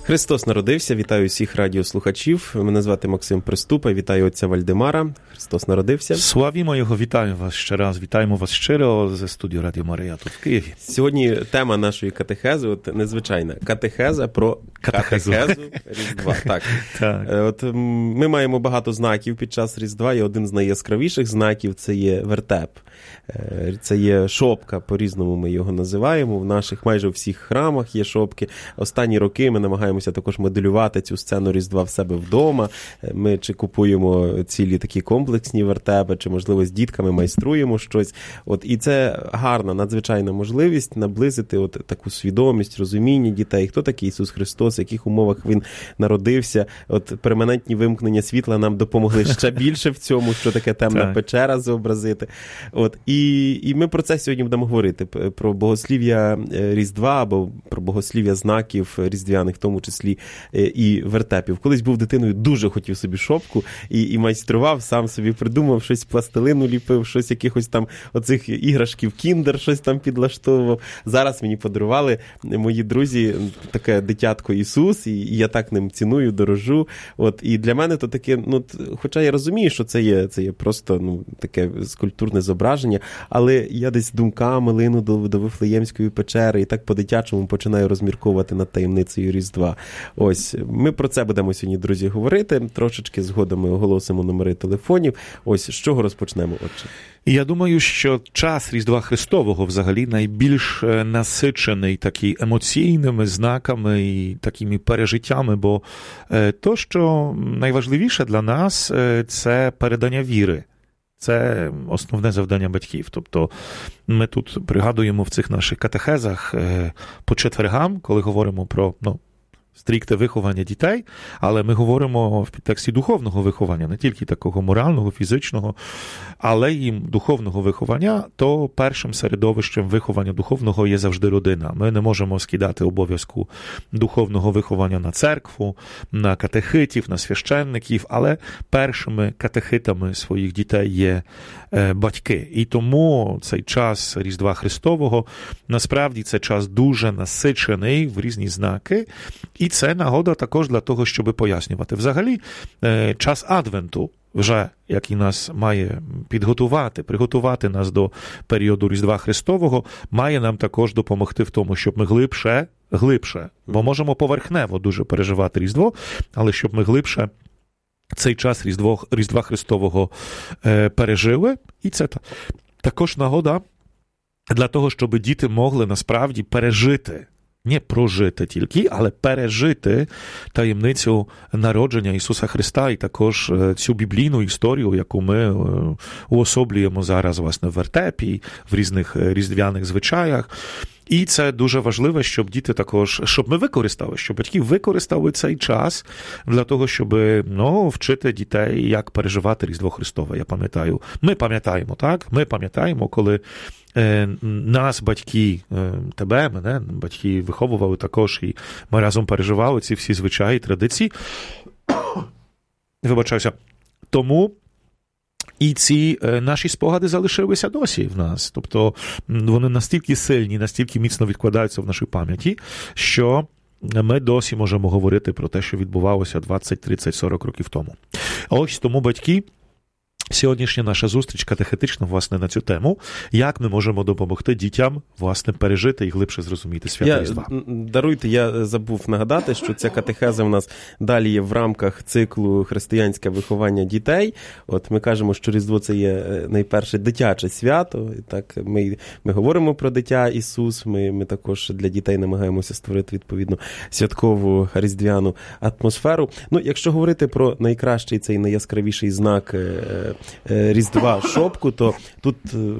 Христос народився. Вітаю всіх радіослухачів. Мене звати Максим Приступа. Вітаю отця Вальдемара. Христос народився. Славімо його. Вітаю вас ще раз. Вітаємо вас щиро зі студії Радіо Марія тут в Києві. Сьогодні тема нашої катехези, от незвичайна. Катехеза про катехезу Різдва. Так. От ми маємо багато знаків під час Різдва, і один з найяскравіших знаків – це є вертеп. Це є шопка, по-різному ми його називаємо. В наших майже всіх храмах є шопки. Останні роки ми намагаємося також моделювати цю сцену Різдва в себе вдома. Ми чи купуємо цілі такі комплексні вертепи, чи, можливо, з дітками майструємо щось. От, і це гарна, надзвичайна можливість наблизити от таку свідомість, розуміння дітей. Хто такий Ісус Христос, в яких умовах Він народився. От перманентні вимкнення світла нам допомогли ще більше в цьому, що таке темна печера зобразити. От, і ми про це сьогодні будемо говорити, про богослів'я Різдва, або про богослів'я знаків різдвяних, в тому числі і вертепів. Колись був дитиною, дуже хотів собі шопку і майстрував, сам собі придумав, щось пластилину ліпив, щось якихось там оцих іграшків Кіндер, щось там підлаштовував. Зараз мені подарували мої друзі таке дитятко Ісус, і я так ним ціную, дорожу. От, і для мене то таке, ну, хоча я розумію, що це є просто, ну, таке скульптурне зображення, але я десь думками лину до Вифлеємської печери і так по-дитячому починаю розмірковувати над таємницею Різдва. Ось, ми про це будемо сьогодні, друзі, говорити. Трошечки згодом ми оголосимо номери телефонів. Ось, з чого розпочнемо, отже? Я думаю, що час Різдва Христового взагалі найбільш насичений такі емоційними знаками і такими пережиттями, бо то, що найважливіше для нас, це передання віри. Це основне завдання батьків. Тобто ми тут пригадуємо в цих наших катехезах по четвергам, коли говоримо про, стрікте виховання дітей, але ми говоримо в підтексті духовного виховання, не тільки такого морального, фізичного, але й духовного виховання, то першим середовищем виховання духовного є завжди родина. Ми не можемо скидати обов'язку духовного виховання на церкву, на катехитів, на священників, але першими катехитами своїх дітей є батьки. І тому цей час Різдва Христового, насправді це час дуже насичений в різні знаки, і це нагода також для того, щоб пояснювати. Взагалі, час Адвенту, вже який нас має приготувати нас до періоду Різдва Христового, має нам також допомогти в тому, щоб ми глибше, бо можемо поверхнево дуже переживати Різдво, але щоб ми глибше цей час Різдва Христового пережили. І це також нагода для того, щоб діти могли насправді пережити, не прожити тільки, але пережити таємницю народження Ісуса Христа і також цю біблійну історію, яку ми уособлюємо зараз, власне, в вертепі, в різних різдвяних звичаях. І це дуже важливо, щоб діти також, щоб ми використали, щоб батьки використали цей час для того, щоб, вчити дітей, як переживати Різдво Христове. Я пам'ятаю, ми пам'ятаємо, коли нас батьки, мене батьки виховували також, і ми разом переживали ці всі звичаї, традиції. Вибачаюся. Тому і ці наші спогади залишилися досі в нас. Тобто вони настільки сильні, настільки міцно відкладаються в нашій пам'яті, що ми досі можемо говорити про те, що відбувалося 20, 30, 40 років тому. Ось тому батьки, сьогоднішня наша зустріч катехетична, власне, на цю тему, як ми можемо допомогти дітям, власне, пережити і глибше зрозуміти свято Різдва. Даруйте, я забув нагадати, що ця катехеза у нас далі є в рамках циклу «Християнське виховання дітей». От ми кажемо, що Різдво – це є найперше дитяче свято. І так, ми говоримо про дитя Ісус, ми також для дітей намагаємося створити, відповідно, святкову різдвяну атмосферу. Якщо говорити про найкращий, цей найяскравіший знак Різдва шопку, то тут,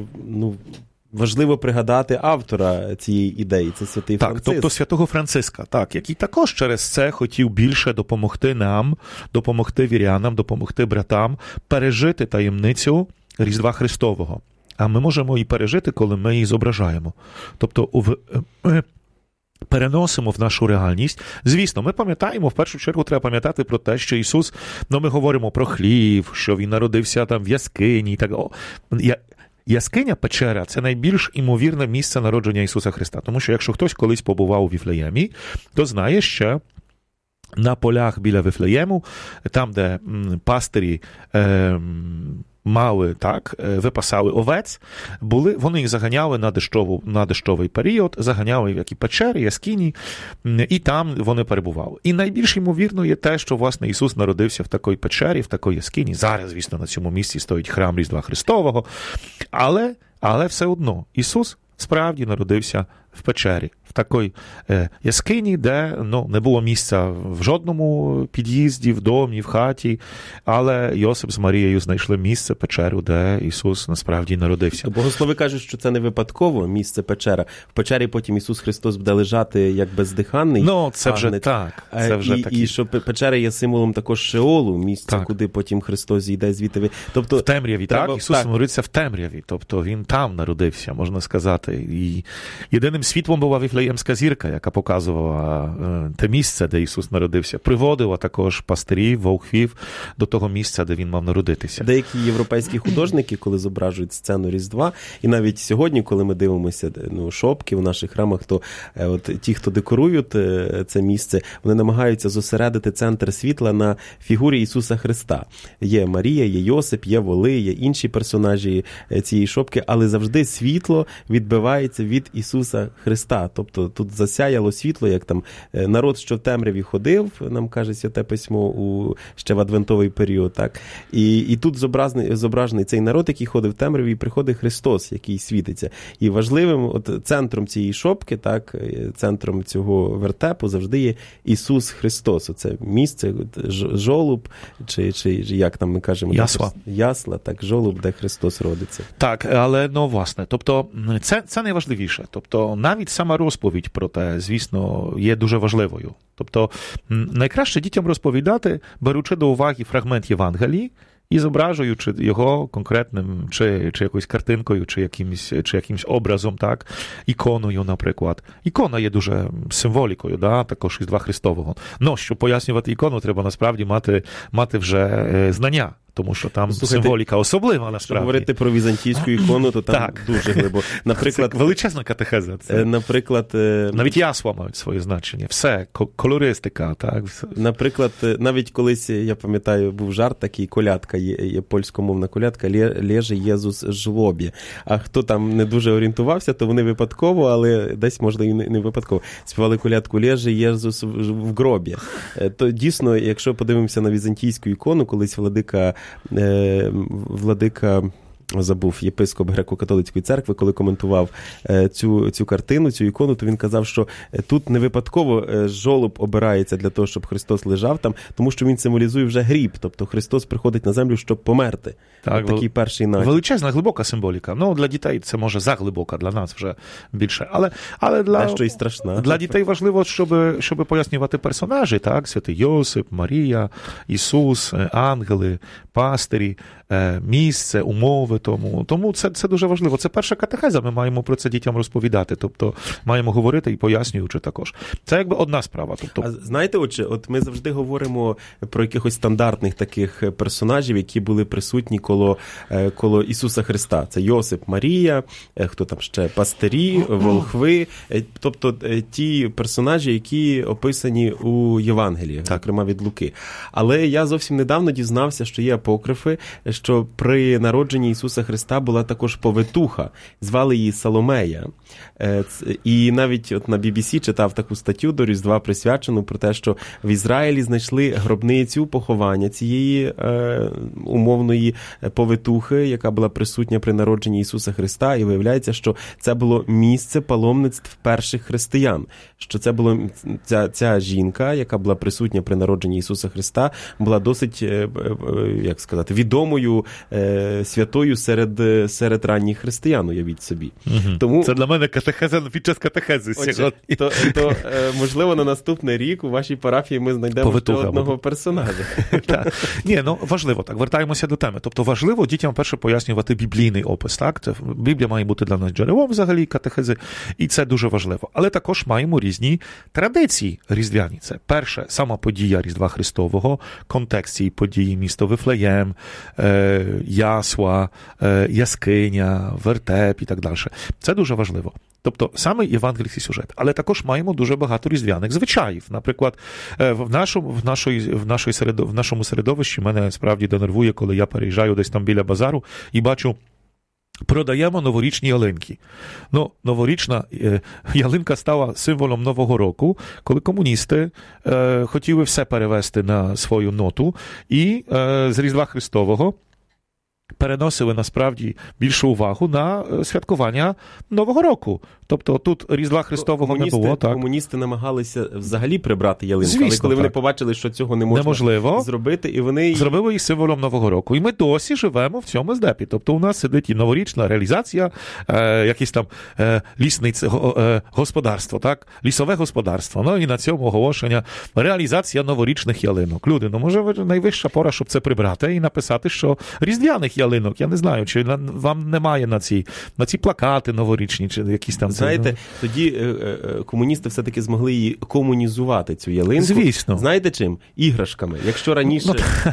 важливо пригадати автора цієї ідеї, це святий Франциск. Тобто святого Франциска, який також через це хотів більше допомогти нам, допомогти вірянам, допомогти братам пережити таємницю Різдва Христового. А ми можемо і пережити, коли ми її зображаємо. Тобто переносимо в нашу реальність. Звісно, ми пам'ятаємо, в першу чергу треба пам'ятати про те, що Ісус, ми говоримо про хлів, що Він народився там в яскині і так. Яскиня, печера – це найбільш імовірне місце народження Ісуса Христа. Тому що якщо хтось колись побував у Віфлеємі, то знає, що на полях біля Вифлеєму, там, де пастирі мали, так, випасали овець, вони їх заганяли на дощовий період, заганяли в які печери, яскині, і там вони перебували. І найбільш ймовірно є те, що, власне, Ісус народився в такій печері, в такій яскині. Зараз, звісно, на цьому місці стоїть храм Різдва Христового, але все одно Ісус справді народився в печері, в такій яскині, де не було місця в жодному під'їзді, в домі, в хаті, але Йосип з Марією знайшли місце, печеру, де Ісус насправді народився. Богослови кажуть, що це не випадково місце печера. В печері потім Ісус Христос буде лежати як бездиханний. Це вже так. Це вже і що печера є символом також Шеолу, місця, куди потім Христос зійде звідти. Тобто, в темряві, Ісус народився в темряві. Тобто він там народився, можна сказати. І єдиним світлом була Вифлеємська зірка, яка показувала те місце, де Ісус народився. Приводила також пастирів, волхвів до того місця, де він мав народитися. Деякі європейські художники, коли зображують сцену Різдва, і навіть сьогодні, коли ми дивимося шопки в наших храмах, то ті, хто декорують це місце, вони намагаються зосередити центр світла на фігурі Ісуса Христа. Є Марія, є Йосип, є воли, є інші персонажі цієї шопки, але завжди світло відбивається від Ісуса Христа. Тобто тут засяяло світло, як там народ, що в темряві ходив, нам каже Святе Письмо ще в адвентовий період, так? І тут зображений цей народ, який ходив в темряві, і приходить Христос, який світиться. І важливим центром цієї шопки, так, центром цього вертепу завжди є Ісус Христос. Оце місце, жолуб, чи як там ми кажемо? Ясла, так, жолуб, де Христос родиться. Так, але, власне, тобто, це найважливіше. Тобто, навіть сама розповідь про те, звісно, є дуже важливою. Тобто, найкраще дітям розповідати, беручи до уваги фрагмент Євангелії і зображуючи його конкретним, чи якоюсь картинкою, чи якимось образом, так, іконою, наприклад. Ікона є дуже символікою, також Різдва Христового. Щоб пояснювати ікону, треба насправді мати вже знання. Тому що там символіка особлива, насправді. Якщо говорити про візантійську ікону, то там дуже глибоко. Наприклад, це величезна катехеза. Наприклад, навіть ясла мають своє значення. Все, колористика. Так? Наприклад, навіть колись, я пам'ятаю, був жарт такий, колядка, є польськомовна колядка, «Леже Єзус жлобі». А хто там не дуже орієнтувався, то вони випадково, але десь, можливо, і не випадково, співали колядку «Леже Єзус в гробі». То дійсно, якщо подивимося на візантійську ікону, колись владика забув, єпископ Греко-католицької церкви, коли коментував цю картину, цю ікону, то він казав, що тут не випадково жолоб обирається для того, щоб Христос лежав там, тому що він символізує вже гріб, тобто Христос приходить на землю, щоб померти. Так, такий перший натяк. Величезна, глибока символіка. Для дітей це може заглибока, для нас вже більше. Але що і страшна. Для дітей важливо, щоб пояснювати персонажі, так? Святий Йосип, Марія, Ісус, ангели, пастирі, місце, умови. Тому це дуже важливо. Це перша катехеза, ми маємо про це дітям розповідати. Тобто маємо говорити і пояснюючи також. Це якби одна справа. А знаєте, от ми завжди говоримо про якихось стандартних таких персонажів, які були присутні коло Ісуса Христа. Це Йосип, Марія, хто там ще, пастирі, волхви, тобто ті персонажі, які описані у Євангелії, зокрема від Луки. Але я зовсім недавно дізнався, що є апокрифи, що при народженні Ісуса Христа була також повитуха, звали її Соломея. І навіть от на BBC читав таку статтю до Різдва присвячену про те, що в Ізраїлі знайшли гробницю поховання цієї умовної повитухи, яка була присутня при народженні Ісуса Христа, і виявляється, що це було місце паломництв перших християн. Що це було ця жінка, яка була присутня при народженні Ісуса Христа, була досить, як сказати, відомою святою серед ранніх християн, уявіть собі. Тому це для мене катехеза під час катехези сьогодні. То, можливо, на наступний рік у вашій парафії ми знайдемо ще одного персонажа. Важливо, так, вертаємося до теми. Тобто важливо дітям перше пояснювати біблійний опис, так? Біблія має бути для нас джерелом взагалі катехези, і це дуже важливо. Але також маємо різні традиції різдвяні. Це перше, сама подія Різдва Христового, контекст цієї події, місто Вифлеєм, ясла, яскиня, вертеп і так далі. Це дуже важливо. Тобто саме євангельський сюжет. Але також маємо дуже багато різдвяних звичаїв. Наприклад, в нашому середовищі мене справді денервує, коли я переїжджаю десь там біля базару і бачу, продаємо новорічні ялинки. Ну, новорічна ялинка стала символом Нового року, коли комуністи хотіли все перевести на свою ноту і з Різдва Христового переносили насправді більшу увагу на святкування Нового року. Тобто тут Різдва Христового не було. Так? Комуністи намагалися взагалі прибрати ялинку, звісно, але коли так. вони побачили, що цього неможливо зробити, і вони... Зробили її символом Нового року. І ми досі живемо в цьому здепі. Тобто у нас сидить і новорічна реалізація, якесь там лісне господарство, так? Лісове господарство. Ну і на цьому оголошення реалізація новорічних ялинок. Люди, ну може найвища пора, щоб це прибрати і написати, що різдвяних ялинок, я не знаю, чи вам немає на ці плакати новорічні, чи якісь там... Знаєте, тоді комуністи все-таки змогли її комунізувати, цю ялинку. Звісно. Знаєте чим? Іграшками. Якщо раніше...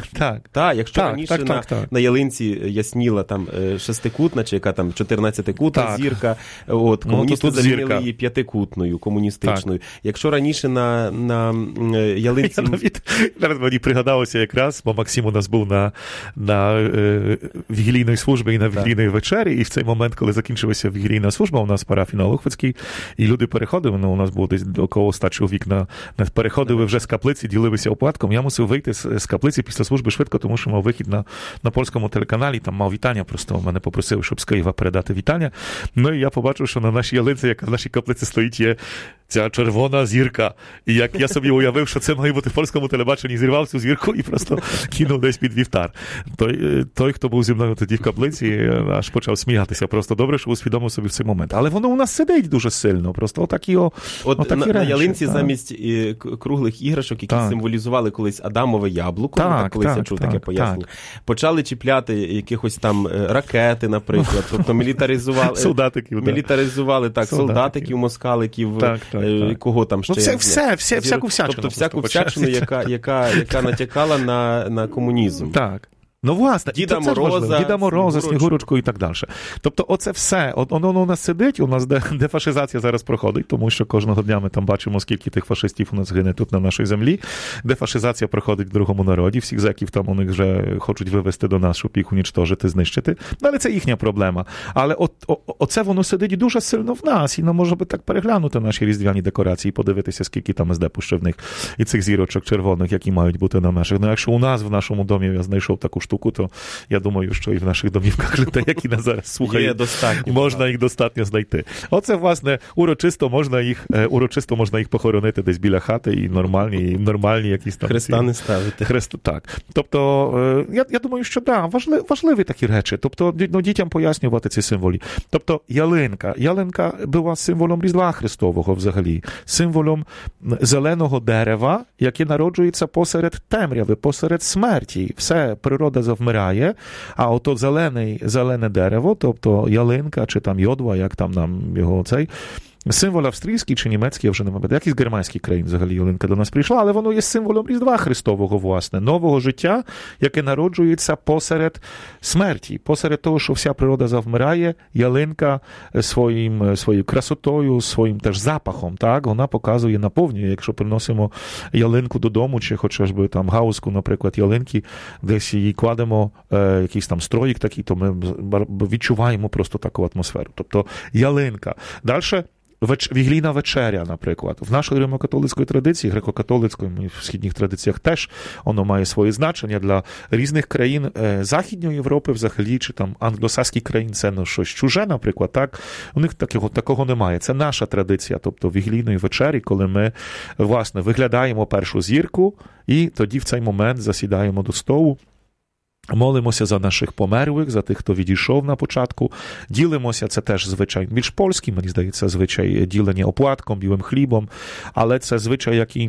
На ялинці ясніла там шестикутна, чи яка там 14-кутна зірка, комуністи замінили її п'ятикутною, комуністичною. Так. Якщо раніше на ялинці... Зараз мені пригадалося якраз, бо Максим у нас був на вігілійної служби і на вігілійної вечері, і в цей момент, коли закінчилася вігілійна служба, у нас парафія на Лохвицькій, і люди переходили, у нас було десь около 100 чоловік, переходили вже з каплиці, ділилися оплатком. Я мусив вийти з каплиці після служби швидко, тому що мав вихід на польському телеканалі, там мав вітання, просто мене попросили, щоб з Києва передати вітання. Ну і я побачив, що на нашій ялинці, яка в нашій каплиці стоїть, є ця червона зірка. І як я собі уявив, що це має бути в польському телебаченні, зірвав цю зірку і просто кинув десь під вівтар. Той, хто був зі мною тоді в каплиці, аж почав сміятися. Просто добре, що усвідомив собі в цей момент. Але воно у нас сидить дуже сильно. Просто отакі на ялинці замість круглих іграшок, які символізували колись Адамове яблуко, колись я чув таке пояснення, почали чіпляти якихось там ракети, наприклад. Тобто мілітаризували солдатиків, москаликів, кого там ще. Всяку всячину. Тобто всяку всячину, яка натякала на комунізм. Так. Ну, власне, Діда Мороза, Снігурочку і так далі. Тобто оце все, воно у нас сидить, у нас дефашизація зараз проходить, тому що кожного дня ми там бачимо, скільки тих фашистів у нас гине тут на нашій землі. Дефашизація проходить в другому народі, всіх зеків там у них вже хочуть вивести до нас, щоб їх унічтожити, знищити. Але це їхня проблема. Але оце воно сидить дуже сильно в нас, і нам може би так переглянути наші різдвяні декорації, подивитися, скільки там СД пущив і цих зірочок червоних, які мають бути на наших. Ну, якщо у нас в нашому домі я знайшов таку штуку, то я думаю, що і в наших домівках людей, які нас зараз слухають, можна їх достатньо знайти. Оце, власне, урочисто можна їх похоронити десь біля хати і нормальні якісь там... Хреста не ставити. Так. Тобто, я думаю, що важливі такі речі. Тобто, дітям пояснювати ці символи. Тобто, ялинка була символом Різдва Христового взагалі, символом зеленого дерева, яке народжується посеред темряви, посеред смерті. Все, природа завмирає, а ото зелене дерево, тобто ялинка, чи там йодва, як там нам його цей, символ австрійський чи німецький, я вже не пам'ятаю, якийсь германський країн взагалі ялинка до нас прийшла, але воно є символом Різдва Христового, власне, нового життя, яке народжується посеред смерті, посеред того, що вся природа завмирає, ялинка своєю красотою, своїм теж запахом, так, вона показує, наповнює, якщо приносимо ялинку додому, чи хоча б там гаузку, наприклад, ялинки, десь її кладемо, якийсь там строїк такий, то ми відчуваємо просто таку атмосферу. Тобто ялинка. Дальше вігілійна вечеря, наприклад. В нашій римокатолицької традиції, греко-католицької, в східних традиціях теж воно має своє значення для різних країн Західної Європи взагалі, чи там англосакських країн, це щось чуже, наприклад, так. У них такого немає. Це наша традиція, тобто вігілійної вечері, коли ми, власне, виглядаємо першу зірку і тоді в цей момент засідаємо до столу, молимося за наших померлих, за тих, хто відійшов на початку. Ділимося, це теж звичай більш польський, мені здається, звичай ділення оплатком, білим хлібом, але це звичай, який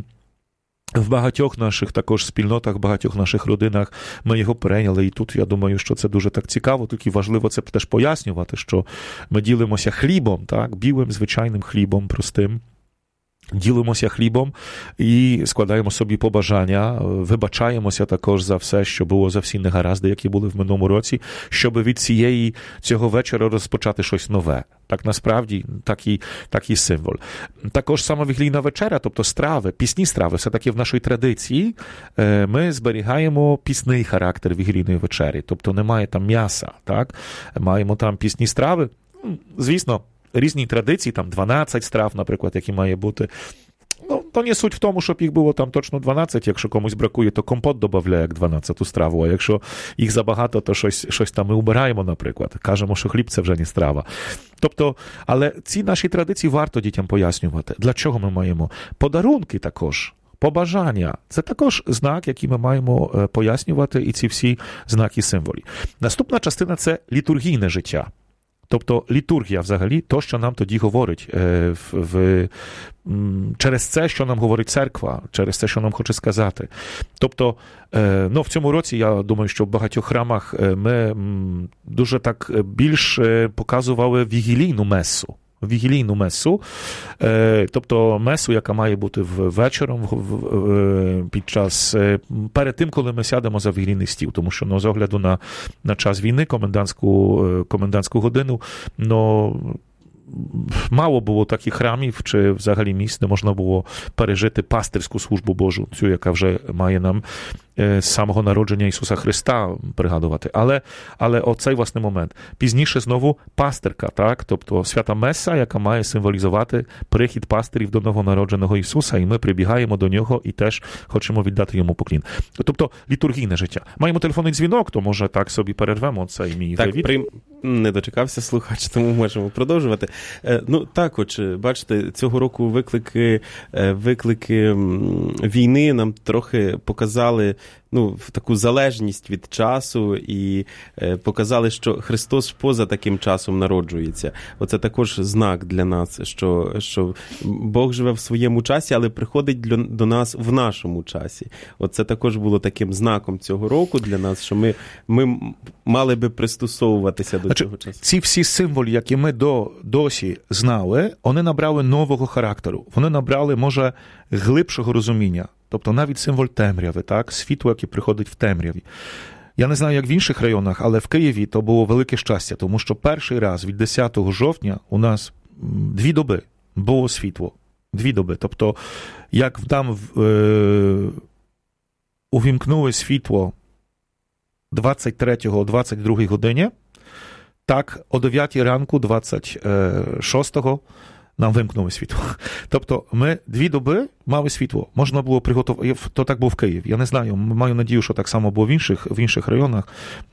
в багатьох наших також спільнотах, в багатьох наших родинах ми його перейняли. І тут, я думаю, що це дуже так цікаво, тут і важливо це теж пояснювати, що ми ділимося хлібом, так, білим, звичайним хлібом, простим. ділимося хлібом і складаємо собі побажання, вибачаємося також за все, що було, за всі негаразди, які були в минулому році, щоб від цього вечора розпочати щось нове. Так насправді такий символ. Також сама вігілійна вечеря, тобто страви, пісні страви, все-таки в нашій традиції ми зберігаємо пісний характер вігілійної вечері. Тобто немає там м'яса, так? Маємо там пісні страви. Звісно, різні традиції, там 12 страв, наприклад, які має бути. Ну, то не суть в тому, щоб їх було там точно 12, якщо комусь бракує, то компот додає як 12-ту страву, а якщо їх забагато, то щось там ми убираємо, наприклад. Кажемо, що хліб – це вже не страва. Тобто, але ці наші традиції варто дітям пояснювати. Для чого ми маємо? Подарунки також. Побажання – це також знак, який ми маємо пояснювати, і ці всі знаки символі. Наступна частина – це літургійне життя. Тобто літургія взагалі, то, що нам тоді говорить через це, що нам говорить церква, через це, що нам хоче сказати. Тобто, в цьому році, я думаю, що в багатьох храмах ми дуже так більш показували вігілійну месу, тобто месу, яка має бути вечором перед тим, коли ми сядемо за вігілійний стіл, тому що з огляду на час війни, комендантську годину, мало було таких храмів чи взагалі місць, де можна було пережити пастирську службу Божу, цю, яка вже має нам з самого народження Ісуса Христа пригадувати. Але оцей власний момент. Пізніше знову пастирка, так? Тобто свята меса, яка має символізувати прихід пастирів до новонародженого Ісуса, і ми прибігаємо до нього і теж хочемо віддати йому поклін. Тобто літургійне життя. Маємо телефонний дзвінок, то може так собі перервемо цей мій вивід. Не дочекався слухач, тому можемо продовжувати. Бачите, цього року виклики війни нам трохи показали в таку залежність від часу і показали, що Христос поза таким часом народжується. Оце також знак для нас, що Бог живе в своєму часі, але приходить до нас в нашому часі. Оце також було таким знаком цього року для нас, що ми мали би пристосовуватися до цього часу. Ці всі символи, які ми досі знали, вони набрали нового характеру. Вони набрали, може, глибшого розуміння. Тобто навіть символ темряви, так? Світло, яке приходить в темряві. Я не знаю, як в інших районах, але в Києві то було велике щастя, тому що перший раз від 10 жовтня у нас 2 доби було світло. 2 доби. Тобто, як там увімкнули світло 23-го о 22-й годині, так о 9 ранку 26-го нам вимкнули світло. Тобто ми 2 доби мали світло. Можна було приготувати, то так було в Києві. Я не знаю, маю надію, що так само було в інших районах.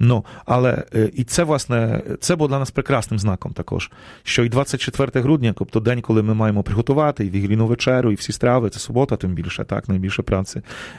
Але і це, власне, це було для нас прекрасним знаком також. Що і 24 грудня, тобто день, коли ми маємо приготувати і вігілійну вечерю, і всі страви, це субота, тим більше, так, найбільше праці.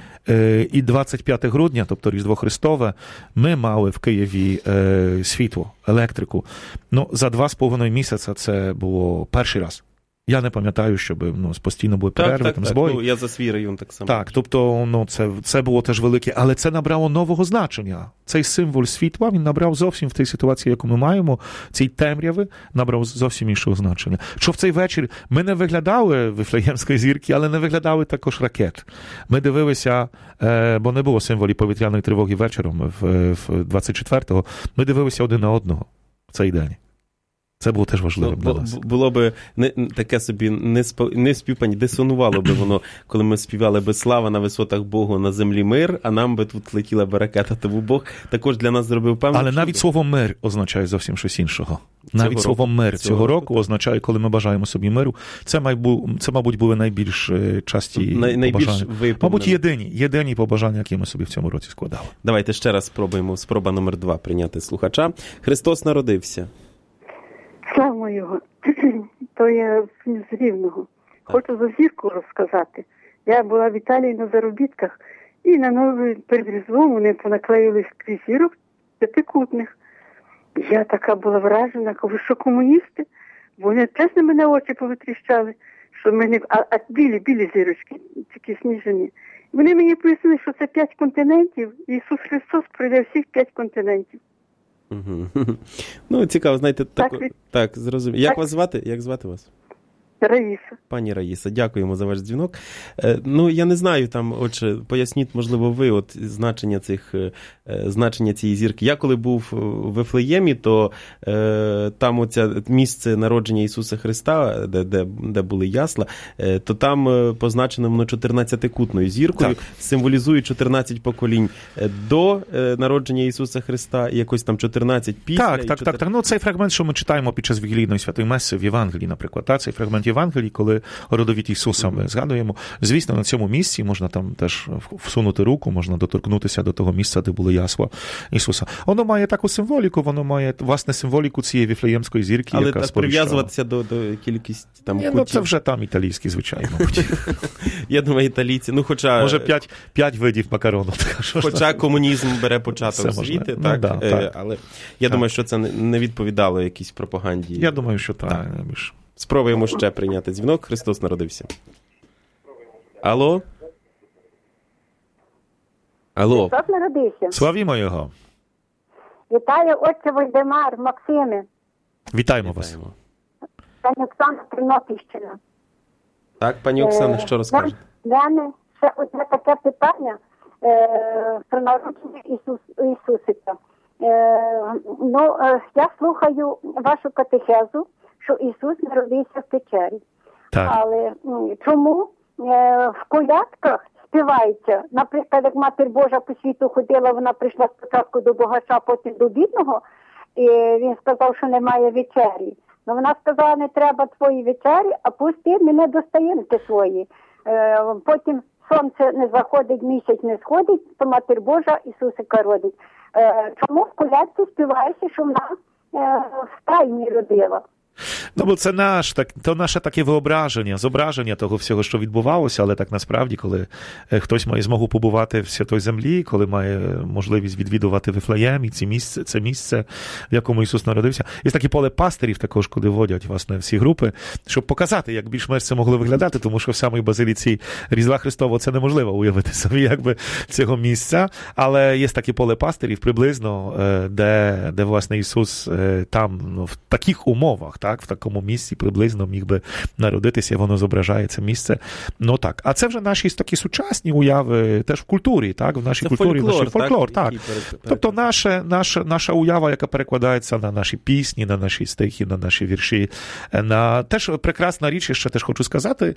І 25 грудня, тобто Різдво Христове, ми мали в Києві світло, електрику. За 2,5 місяця це було перший раз. Я не пам'ятаю, щоб постійно були перерви, збої. Я за свій район так само. Так, тобто це було теж велике, але це набрало нового значення. Цей символ світла, він набрав зовсім в тій ситуації, яку ми маємо, цій темряви, набрав зовсім іншого значення. Що в цей вечір ми не виглядали Вифлеємської зірки, але не виглядали також ракет. Ми дивилися, бо не було символів повітряної тривоги вечором в 24-го, ми дивилися один на одного в цей день. Це було теж важливо для нас. Було б таке собі не співпання, дисонувало би воно, коли ми співали би «Слава на висотах Богу, на землі мир», а нам би тут летіла би ракета, тому Бог також для нас зробив певну. Але навіть слово «мир» означає зовсім щось іншого. Навіть слово «мир» цього року означає, коли ми бажаємо собі миру. Це, мабуть, були найбільш часті побажання. Мабуть, єдині побажання, які ми собі в цьому році складали. Давайте ще раз спробуємо. Спроба номер 2 прийняти слухача. Христос народився. Слава його, то я з Рівного. Хочу за зірку розказати. Я була в Італії на заробітках, і на новий перед Різдвом вони понаклеїли скрізь зірок п'ятикутних. Я така була вражена, кажу, що комуністи, бо вони теж на мене очі повитріщали, що мене, а білі зірочки, такі сніжені. Вони мені пояснили, що це 5 континентів, і Ісус Христос пройде всіх 5 континентів. Цікаво, знаєте, так, зрозуміло. Як вас звати? Як звати вас? Раїса. Пані Раїса, дякуємо за ваш дзвінок. Ну, я не знаю, там, отже, поясніть, можливо, ви, от значення цієї зірки. Я коли був в Вифлеємі, то там оце місце народження Ісуса Христа, де були ясла, то там позначено воно 14-кутною зіркою, символізує 14 поколінь до народження Ісуса Христа, і якось там 14 після. Так. Ну, цей фрагмент, що ми читаємо під час Вігілійної святої меси в Євангелії, наприклад, цей фрагмент Євангелії, коли родовід Ісуса ми згадуємо. Звісно, на цьому місці можна там теж всунути руку, можна доторкнутися до того місця, де були ясла Ісуса. Воно має таку символіку, воно має, власне, символіку цієї віфлеємської зірки, але яка сповіщала. Але прив'язуватися до кількості там кутів. Ну, це вже там італійські, звичайно. Я думаю, італійці, ну, хоча... Може, 5 видів макарону. Хоча комунізм бере початок світи, так? Ну, так. Але я думаю, що це не відповідало якійсь пропаганді. Я думаю, що так. Спробуємо ще прийняти дзвінок. Христос народився. Алло? Христос народився. Славімо його. Вітаю, отче Вольдемар, Максиме. Вітаємо вас. Пані Оксана, Тернопільщина. Так, пані Оксана, що розкажете? Мене ще одне таке питання про народження Ісусика. Я слухаю вашу катехезу, що Ісус народився в печері. Так. Але чому в колядках співається, наприклад, як Матір Божа по світу ходила, вона прийшла спочатку до богача, потім до бідного, і він сказав, що немає вечері. Ну, вона сказала, не треба твої вечері, а пусти, ми не достаємо свої. Потім сонце не заходить, місяць не сходить, то Матір Божа Ісусика родить. Чому в колядці співається, що вона в стайні родила? Ну, бо це наше таке зображення того всього, що відбувалося, але так насправді, коли хтось має змогу побувати в Святій Землі, коли має можливість відвідувати Вифлеєм і це місце, в якому Ісус народився. Є таке поле пастирів також, куди водять, власне, всі групи, щоб показати, як більш-менш це могло виглядати, тому що в самій базиліці Різдва Христового це неможливо уявити собі, якби, цього місця, але є таке поле пастирів приблизно, де власне, Ісус там, в таких умовах, так, в такому місці приблизно міг би народитися, воно зображає це місце. Ну так. А це вже наші такі сучасні уяви теж в культурі, так? В нашій культурі, фольклор, так. Тобто наша уява, яка перекладається на наші пісні, на наші стихи, на наші вірші. Теж прекрасна річ, ще теж хочу сказати,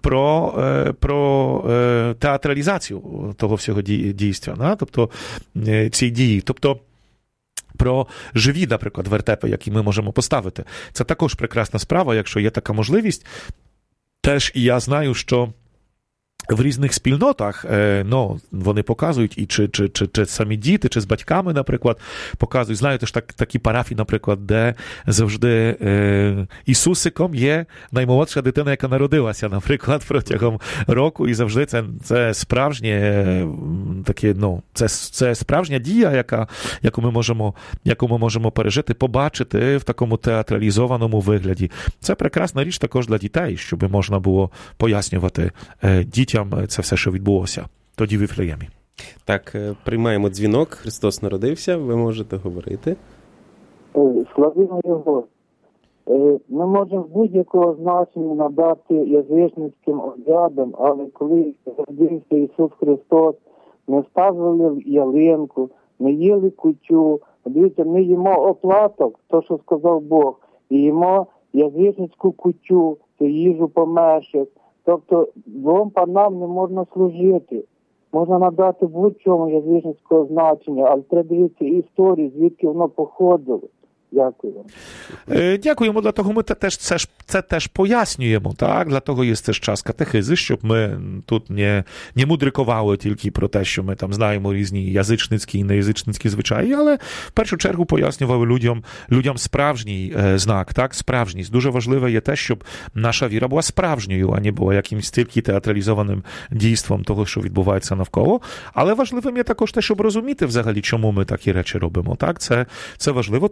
про театралізацію того всього дійства, да? Тобто ці дії. Тобто про живі, наприклад, вертепи, які ми можемо поставити. Це також прекрасна справа, якщо є така можливість. Теж і я знаю, що в різних спільнотах, вони показують, і чи самі діти, чи з батьками, наприклад, показують. Знаєте ж, такі парафії, наприклад, де завжди Ісусиком є наймолодша дитина, яка народилася, наприклад, протягом року, і завжди це справжнє таке, це справжня дія, яку ми можемо пережити, побачити в такому театралізованому вигляді. Це прекрасна річ також для дітей, щоб можна було пояснювати дітям це все, що відбулося тоді в Вифлеємі. Так, приймаємо дзвінок. Христос народився, ви можете говорити. Славімо його. Ми можемо будь-якого значення надати язичницьким обрядам, але коли родився Ісус Христос, ми ставили ялинку, ми їли кутю. Дивіться, ми їмо оплаток, то, що сказав Бог, і їмо язичницьку кутю, це їжу померших. Тобто, двом панам не можна служити. Можна надати будь-чому язичницького значення, але треба дивитися історію, звідки воно походило. Дякую. Дякуємо, для того ми це теж пояснюємо, так? Для того є теж час катехизи, щоб ми тут не мудрикували тільки про те, що ми там знаємо різні язичницькі і неязичницькі звичаї, але в першу чергу пояснювали людям справжній знак, так? Справжність. Дуже важливе є те, щоб наша віра була справжньою, а не була якимось тільки театралізованим дійством того, що відбувається навколо. Але важливим є також те, щоб розуміти взагалі, чому ми такі речі робимо, так? Це важливо, тому що воно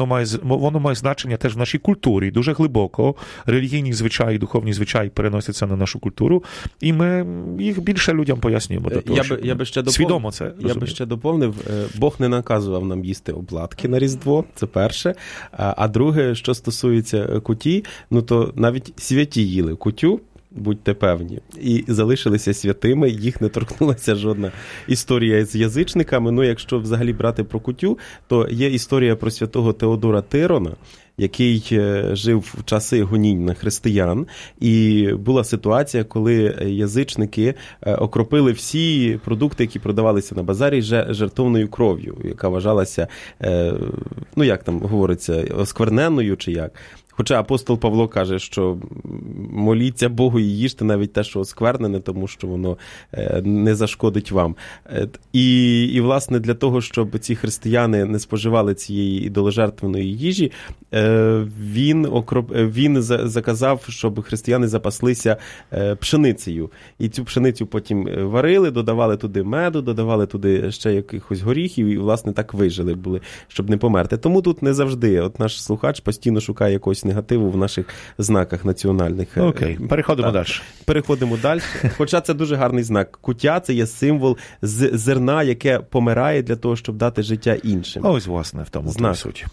воно має значення теж в нашій культурі. Дуже глибоко релігійні звичаї, духовні звичаї переносяться на нашу культуру, і ми їх більше людям пояснюємо. Свідомо це розуміємо. Я би ще доповнив, Бог не наказував нам їсти обладки на Різдво, це перше. А друге, що стосується куті, то навіть святі їли кутю, будьте певні, і залишилися святими, їх не торкнулася жодна історія з язичниками. Якщо взагалі брати про кутю, то є історія про святого Теодора Тирона, який жив в часи гонінь на християн, і була ситуація, коли язичники окропили всі продукти, які продавалися на базарі, жертовною кров'ю, яка вважалася, як там говориться, оскверненною чи як. Хоча апостол Павло каже, що моліться Богу і їжте навіть те, що осквернене, тому що воно не зашкодить вам. І власне, для того, щоб ці християни не споживали цієї ідоложертвеної їжі, він заказав, щоб християни запаслися пшеницею. І цю пшеницю потім варили, додавали туди меду, додавали туди ще якихось горіхів, і, власне, так вижили були, щоб не померти. Тому тут не завжди. От наш слухач постійно шукає якогось негативу в наших знаках національних. Окей, переходимо далі. Переходимо далі. Хоча це дуже гарний знак. Куття – це є символ зерна, яке помирає для того, щоб дати життя іншим. Ось, власне, в тому суть.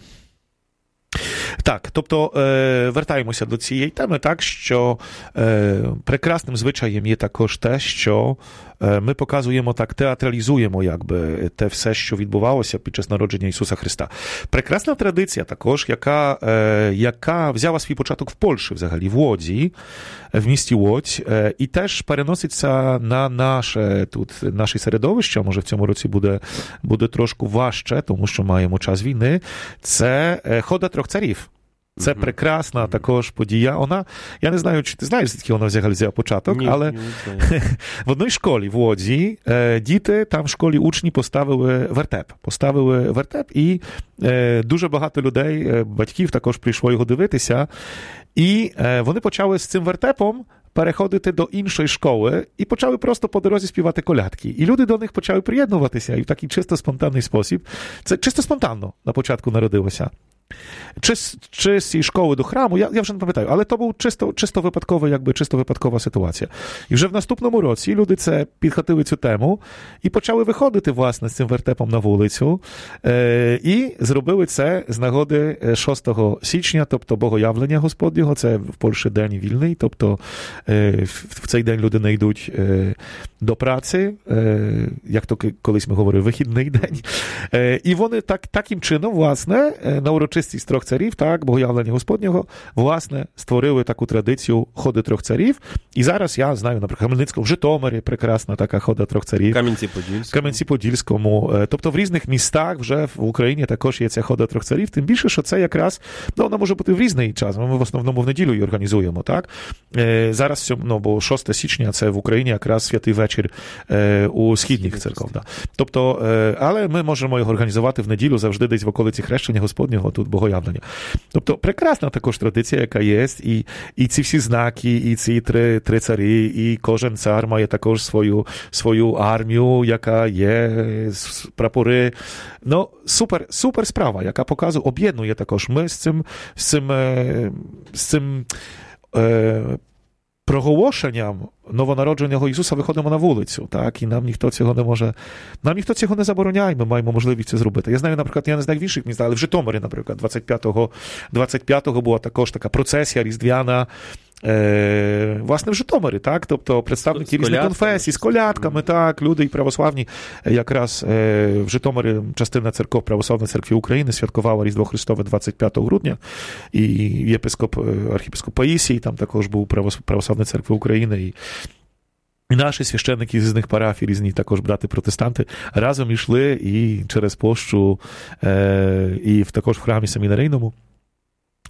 Так, тобто вертаємося до цієї теми, так, що прекрасним звичаєм є також те, що ми показуємо так, театралізуємо якби те все, що відбувалося під час народження Ісуса Христа. Прекрасна традиція також, яка взяла свій початок в Польщі взагалі, в Łodzi, в місті Łódź, і теж переноситься на наше середовище, може в цьому році буде трошки важче, тому що маємо час війни, це Хода трьох царів. Це прекрасна також подія. Я не знаю, чи ти знаєш, звідки вона взяла початок, але в одній школі в Łodzi діти, там в школі учні поставили вертеп, і дуже багато людей, батьків також прийшло його дивитися, і вони почали з цим вертепом переходити до іншої школи і почали просто по дорозі співати колядки. І люди до них почали приєднуватися, і в такий чисто спонтанний спосіб. Це чисто спонтанно на початку народилося. Чи з цієї школи до храму, я вже не пам'ятаю, але то був чисто випадкова ситуація. І вже в наступному році люди підхопили цю тему і почали виходити, власне, з цим вертепом на вулицю, і зробили це з нагоди 6 січня, тобто Богоявлення Господнього, це в Польщі день вільний, тобто в цей день люди не йдуть до праці, як то колись ми говорили, вихідний день. І вони таким чином, власне, на урочистість трьох царів, так, Богоявлення Господнього, власне, створили таку традицію Ходи трьох царів. І зараз я знаю, наприклад, Хмельницькому, в Житомирі прекрасна така Хода трьох царів. Кам'янці-Подільському. Тобто в різних містах вже в Україні також є ця Хода трьох царів. Тим більше, що це якраз, вона може бути в різний час. Ми в основному в неділю її організуємо, так? Зараз, бо 6 січня це в Україні якраз святий вечір у східних церков. Да. Тобто, але ми можемо його організувати в неділю завжди десь в околиці Хрещення Господнього, тут Богоявлення. Тобто прекрасна також традиція, яка є, і ці всі знаки, і ці три царі, і кожен цар має також свою армію, яка є, прапори. Супер справа, яка показує, об'єднує також. Ми з цим проголошенням новонародженого Ісуса виходимо на вулицю, так, і нам ніхто цього не забороняє, ми маємо можливість це зробити. Я знаю, наприклад, я не знаю в інших містах, але в Житомирі, наприклад, 25-го була також така процесія різдвяна, власне, в Житомирі, так, тобто представники різних конфесій, з колядками, так, люди і православні, якраз в Житомирі частина церков Православної церкви України святкувала Різдво Христове 25 грудня, і архієпископ Паїсій, там також був Православної церкви України, і наші священники з різних парафій, різні також брати-протестанти, разом йшли і через площу, і також в храмі семінарійному,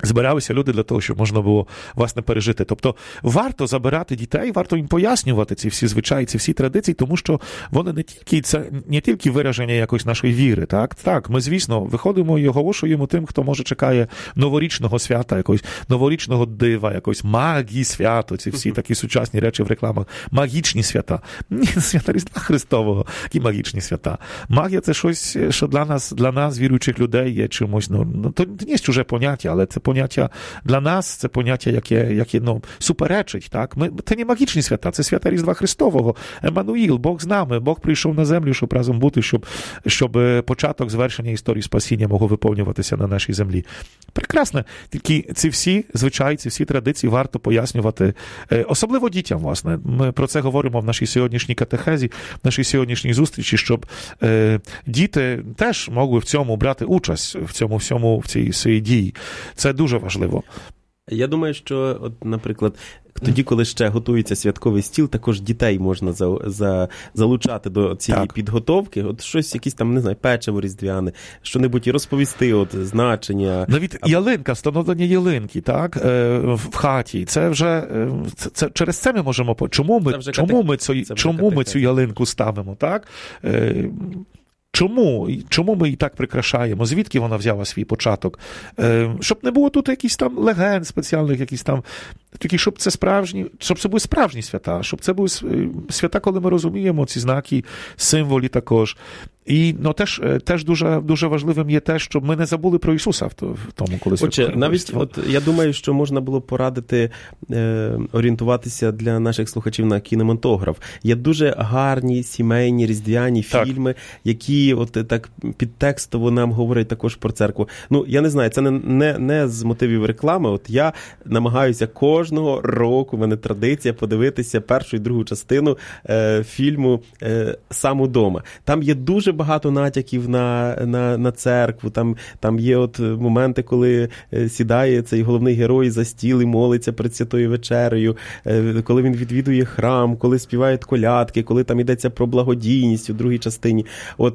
збиралися люди для того, щоб можна було, власне, пережити. Тобто, варто забирати дітей, варто їм пояснювати ці всі звичаї, ці всі традиції, тому що вони не тільки вираження якоїсь нашої віри, так? Так, ми, звісно, виходимо і оголошуємо тим, хто, може, чекає новорічного свята, якогось новорічного дива, якоїсь магії свято, ці всі такі сучасні речі в рекламах. Магічні свята. Ні, свята Різдва Христового. Які магічні свята? Магія – це щось, що для нас, віруючих людей, є чимось, то не є чуже поняття, але це поняття для нас, це поняття, яке суперечить, так? Це не магічні свята, це свята Різдва Христового. Еммануїл, Бог з нами, Бог прийшов на землю, щоб разом бути, щоб початок звершення історії спасіння могло виповнюватися на нашій землі. Прекрасно. Тільки ці всі звичаї, ці всі традиції варто пояснювати, особливо дітям, власне. Ми про це говоримо в нашій сьогоднішній катехезі, в нашій сьогоднішній зустрічі, щоб діти теж могли в цьому брати участь, в цій своїй дії. Це дуже важливо. Я думаю, що, от, наприклад, тоді, коли ще готується святковий стіл, також дітей можна залучати до цієї підготовки. От щось, якісь там, не знаю, печиво різдвяне, що-небудь і розповісти, от, значення. Навіть ялинка, встановлення ялинки, так, в хаті. Це вже, через це ми можемо, чому ми цю ялинку ставимо, так? Чому ми її так прикрашаємо? Звідки вона взяла свій початок? Щоб не було тут якісь там легенд спеціальних, якісь там, тільки щоб це були справжні свята, щоб це були свята, коли ми розуміємо ці знаки, символі також. І теж дуже, дуже важливим є те, щоб ми не забули про Ісуса в тому, коли святкуємо. Навіть я думаю, що можна було порадити орієнтуватися для наших слухачів на кінематограф. Є дуже гарні сімейні різдвяні фільми, які от так підтекстово нам говорять також про церкву. Ну, я не знаю, це не з мотивів реклами. От я намагаюся кожного року, в мене традиція подивитися першу і другу частину фільму «Сам удома». Там є дуже багато натяків на церкву, там є от моменти, коли сідає цей головний герой за стіл і молиться перед Святою Вечерею, коли він відвідує храм, коли співають колядки, коли там йдеться про благодійність у другій частині. От,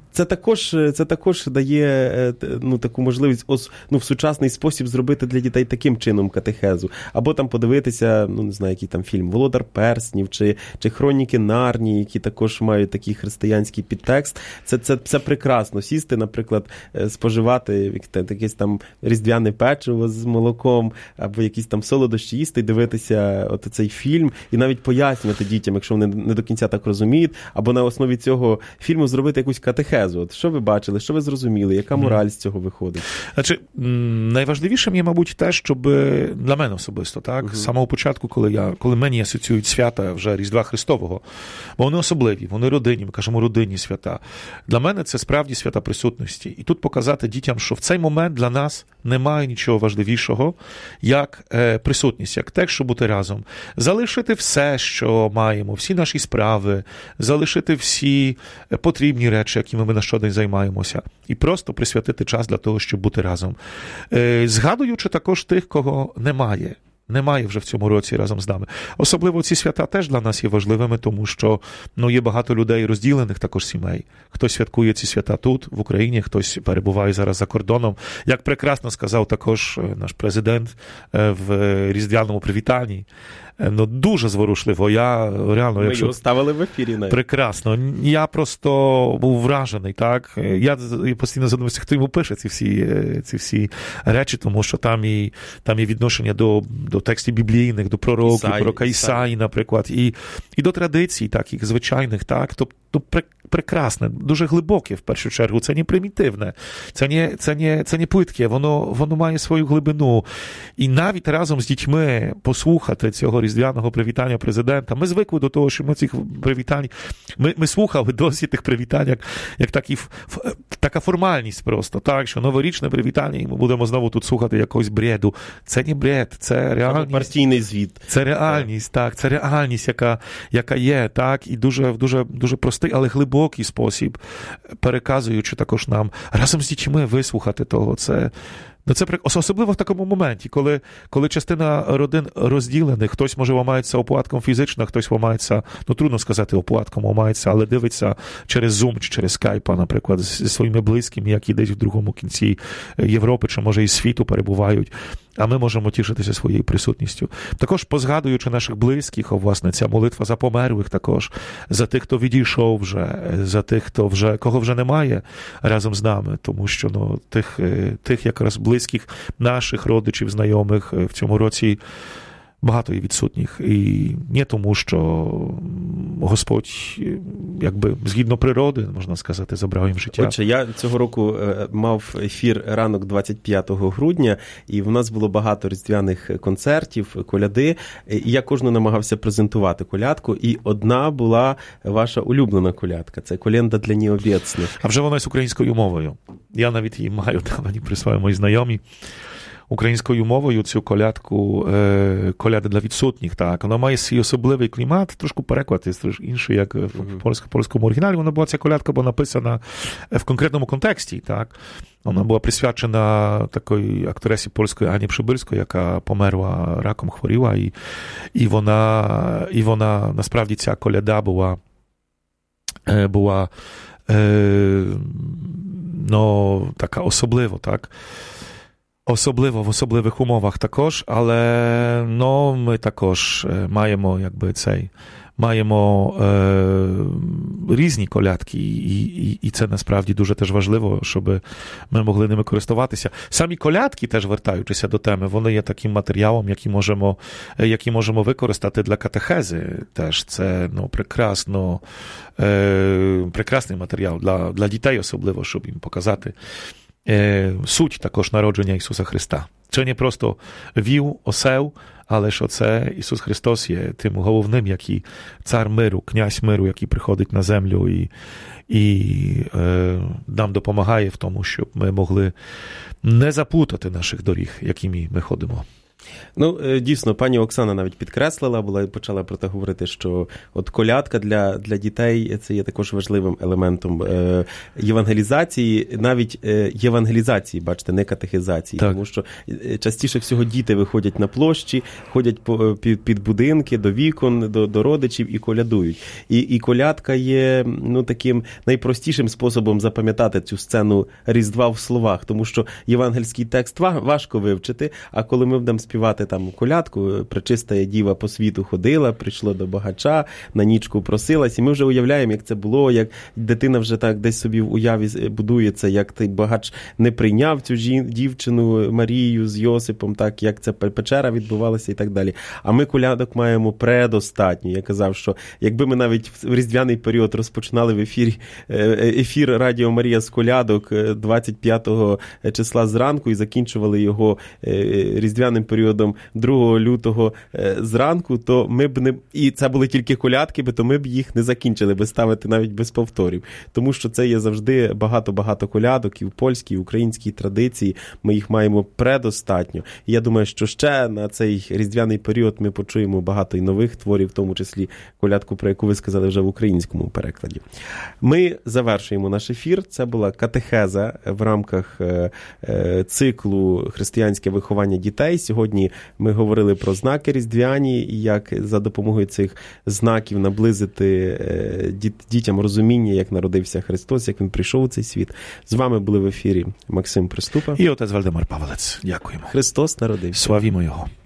це також дає таку можливість в сучасний спосіб зробити для дітей таким чином катехезу. Або там подивитися, не знаю, який там фільм, «Володар перснів» чи «Хроніки Нарнії», які також мають такий християнський підтекст. Це прекрасно. Сісти, наприклад, споживати якесь там різдвяне печиво з молоком, або якісь там солодощі їсти і дивитися от цей фільм, і навіть пояснювати дітям, якщо вони не до кінця так розуміють, або на основі цього фільму зробити якусь катехезу. От що ви бачили, що ви зрозуміли, яка мораль з цього виходить? Значить, найважливішим є, мабуть, те, щоб для мене особисто, так, з самого початку, коли мені асоціюють свята вже Різдва Христового, бо вони особливі, вони родинні, ми кажемо родинні свята. Для мене це справді свята присутності. І тут показати дітям, що в цей момент для нас немає нічого важливішого, як присутність, як те, що бути разом. Залишити все, що маємо, всі наші справи, залишити всі потрібні речі, якими ми на щодень займаємося, і просто присвятити час для того, щоб бути разом. Згадуючи також тих, кого немає вже в цьому році разом з нами. Особливо ці свята теж для нас є важливими, тому що є багато людей розділених також сімей. Хтось святкує ці свята тут, в Україні, хтось перебуває зараз за кордоном. Як прекрасно сказав також наш президент в різдвяному привітанні, дуже зворушливо. Ми його ставили в ефірі навіть. Прекрасно. Я просто був вражений, так? Я постійно задумався, хто йому пише ці всі речі, тому що там є відношення до текстів біблійних, до пророків, пророка Ісаї, наприклад, і до традицій, таких звичайних, так? Тобто прекрасне, дуже глибоке, в першу чергу. Це не примітивне, це не плитке, воно має свою глибину. І навіть разом з дітьми послухати цього різдвяного привітання президента. Ми звикли до того, що ми цих привітань, ми слухали досі тих привітань, як така формальність просто, так, що новорічне привітання, і ми будемо знову тут слухати якогось бреду. Це не бред, це реальність. Партійний звіт. Це реальність, так, це реальність, яка є, так, і дуже, дуже, дуже простий, але глибокий спосіб, переказуючи також нам разом з дітьми вислухати того. Ну, це особливо в такому моменті, коли частина родин розділених, хтось може ламається оплатком фізично, хтось ламається, ну трудно сказати оплатком ламається, але дивиться через Zoom чи через Skype, наприклад, зі своїми близькими, які десь в другому кінці Європи чи може і світу перебувають, а ми можемо тішитися своєю присутністю. Також позгадуючи наших близьких, власне, ця молитва за померлих також, за тих, хто відійшов вже, за тих, кого вже немає разом з нами, тому що ну, тих якраз близьких наших родичів, знайомих в цьому році багато є відсутніх. І не тому, що Господь, якби, згідно природи, можна сказати, забрав їм життя. Отже, я цього року мав ефір ранок 25 грудня, і в нас було багато різдвяних концертів, коляди, і я кожну намагався презентувати колядку, і одна була ваша улюблена колядка. Це «Коленда для необєцних». А вже вона з українською мовою. Я навіть її маю, там мені присвоїли мої знайомі. Українською мовою цю колядку, коляда для відсутніх, так, вона має свій особливий клімат, трошки переклад є інший, як в польському оригіналі. Вона була, ця колядка була написана в конкретному контексті, так. Вона була присвячена такій акторесі польської Ані Przybylskiej, яка померла раком, хворіла, і вона, насправді, ця коляда була ну, така особливо, так. Особливо в особливих умовах також, але ну, ми також маємо різні колядки, і це насправді дуже теж важливо, щоб ми могли ними користуватися. Самі колядки, теж вертаючися до теми, вони є таким матеріалом, який можемо використати для катехези. Теж це ну, прекрасний матеріал для дітей особливо, щоб їм показати суть також народження Ісуса Христа. Це не просто віл, осел, але що це Ісус Христос є тим головним, який цар миру, князь миру, який приходить на землю і нам допомагає в тому, щоб ми могли не заплутати наших доріг, якими ми ходимо. Ну, дійсно, пані Оксана навіть підкреслила, почала про те говорити, що от колядка для дітей – це є також важливим елементом євангелізації, навіть євангелізації, бачите, не катехизації. Так. Тому що частіше всього діти виходять на площі, ходять під будинки, до вікон, до родичів і колядують. І колядка є ну, таким найпростішим способом запам'ятати цю сцену Різдва в словах, тому що євангельський текст важко вивчити, а коли ми будемо співати там колядку, пречиста діва по світу ходила, прийшло до багача, на нічку просилась, і ми вже уявляємо, як це було, як дитина вже так десь собі в уяві будується, як той багач не прийняв цю дівчину Марію з Йосипом, так, як ця печера відбувалася і так далі. А ми колядок маємо предостатньо. Я казав, що якби ми навіть в різдвяний період розпочинали в ефір Радіо Марія з колядок 25 числа зранку і закінчували його різдвяним періодом 2 лютого зранку, то ми б не... І це були тільки колядки, то ми б їх не закінчили би ставити навіть без повторів. Тому що це є завжди багато-багато колядок і в польській, і в українській традиції. Ми їх маємо предостатньо. І я думаю, що ще на цей різдвяний період ми почуємо багато і нових творів, в тому числі колядку, про яку ви сказали вже в українському перекладі. Ми завершуємо наш ефір. Це була катехеза в рамках циклу «Християнське виховання дітей». Сьогодні ми говорили про знаки різдвяні і як за допомогою цих знаків наблизити дітям розуміння, як народився Христос, як Він прийшов у цей світ. З вами були в ефірі Максим Приступа і отець Вальдемар Павелець. Дякуємо. Христос народився. Славімо Його.